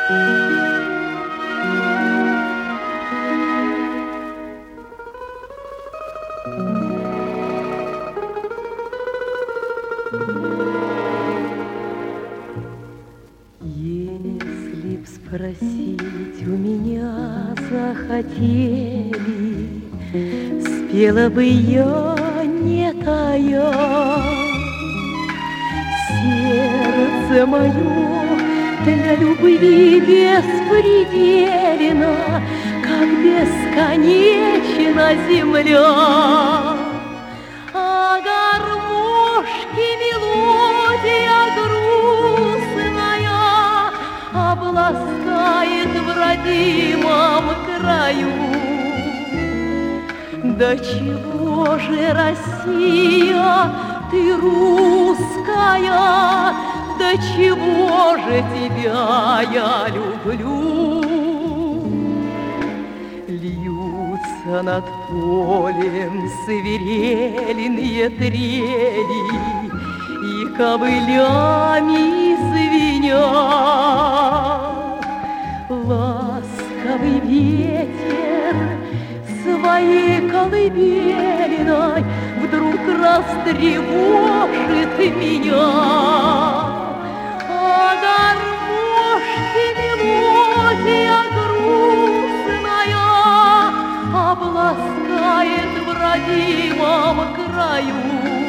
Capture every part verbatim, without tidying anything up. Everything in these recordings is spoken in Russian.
Если б спросить у меня захотели, спела бы я, не тая. Сердце мое для любви беспредельно, как бесконечна земля. А гармошки мелодия грустная обласкает в родимом краю. Да чего же, Россия, ты русская, да чего же тебя я люблю? Льются над полем свирельные трели, и ковылями звенят. Ласковый ветер своей колыбельной вдруг растревожит меня. А гармошки мелодия грустная обласкает в родимом краю.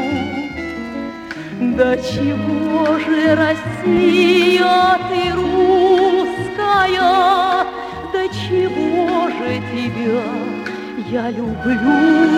Да чего же, Россия, ты русская, да чего же тебя я люблю?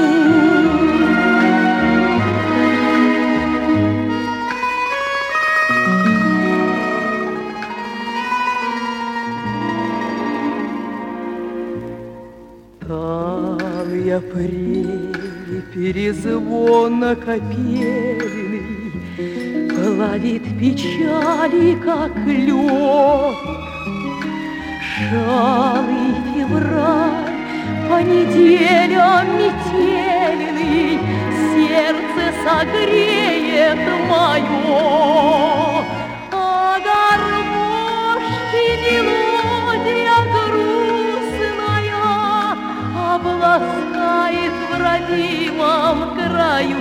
Талая прель, перезвон копейный плавит печали, как лед. Шалый февраль, по неделям метельный сердце согреет мое. А гармошки мелодия грустная обласкает в родимом краю.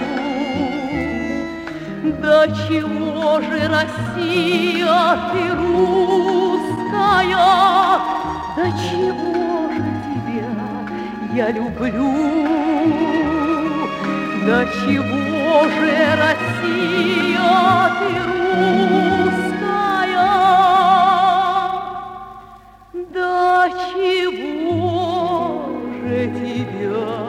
Да чего же, Россия, ты русская, да чего же тебя я люблю? Да чего же, Россия, ты русская, да чего же тебя